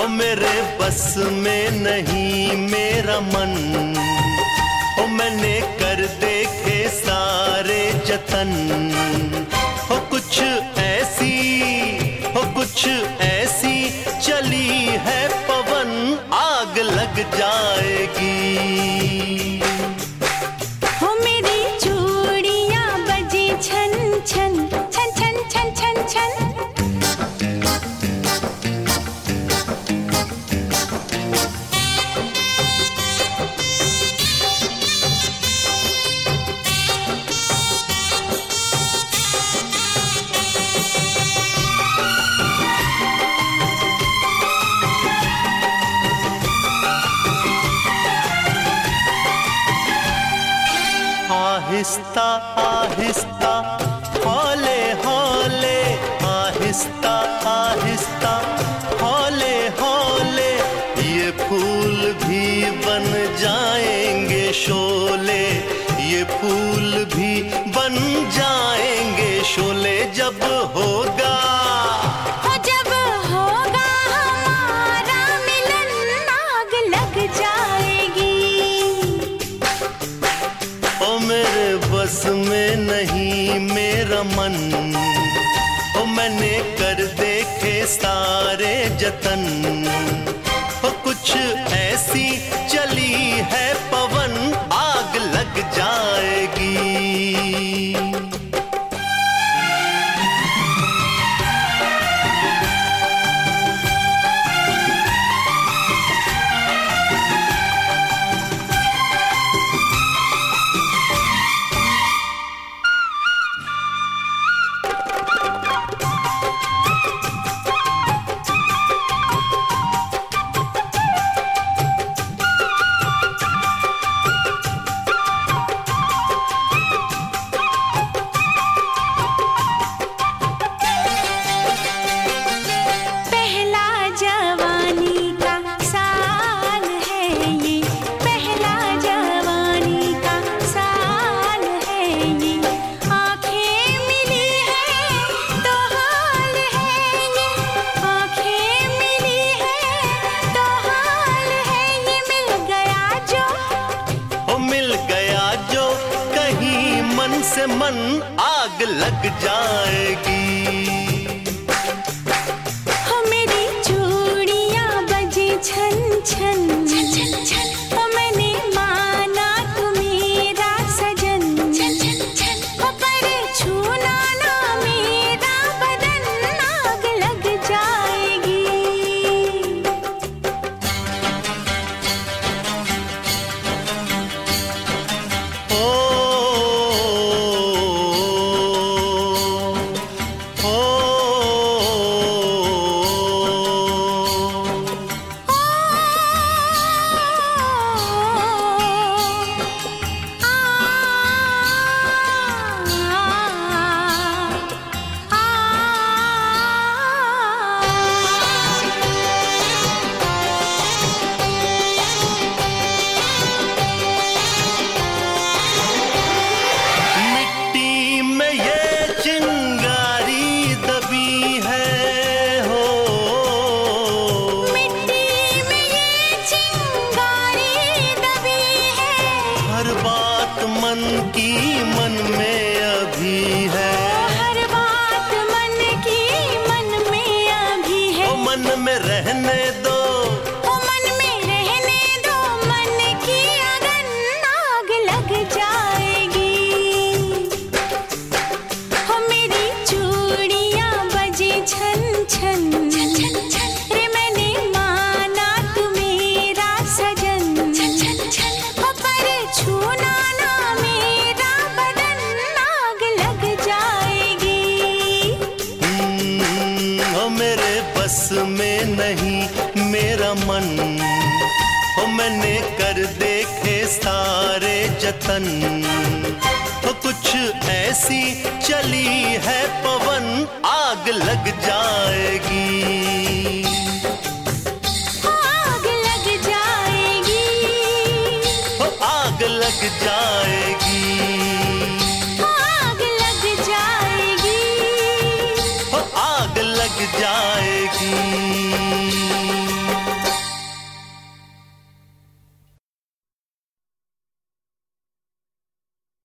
ओ मेरे बस में नहीं मेरा मन, ओ मैंने कर देखे सारे जतन। हो कुछ ऐसी चली है पवन, आग लग जाएगी। हो मेरी चूड़ियां बजी छन छन छन छन छन छन छन। आहिस्ता आहिस्ता हौले हौले, आहिस्ता आहिस्ता हौले हौले, ये फूल भी बन जाएंगे शोले, ये फूल भी बन जाएंगे शोले। जब होगा हमारा मिलन, आग लग जाएगी। ओ मेरे बस में नहीं मेरा मन, ओ मैंने कर देखे सारे जतन। ओ कुछ ऐसी चली है पवन, आग लग जाएगी। से मन आग लग जाएगी। हो मेरी चूड़ियां बजी छन छन छन छन छन। हो मैंने माना तू मेरा सजन छन छन छन। हो पर छूना ना मेरा बदन, आग लग जाएगी। मन की मन में अभी है, हर बात मन की मन में अभी है। ओ मन में रहने दो, ओ मन में रहने दो, मन की अगन आग लग जाएगी। हो मेरी चूड़ियां बजी छन छन छन छन छन। रे मैंने माना तू मेरा सजन छन छन छन। हो पर छूना बस में नहीं मेरा मन, हो मैंने कर देखे सारे जतन। हो कुछ ऐसी चली है पवन, आग लग जाएगी।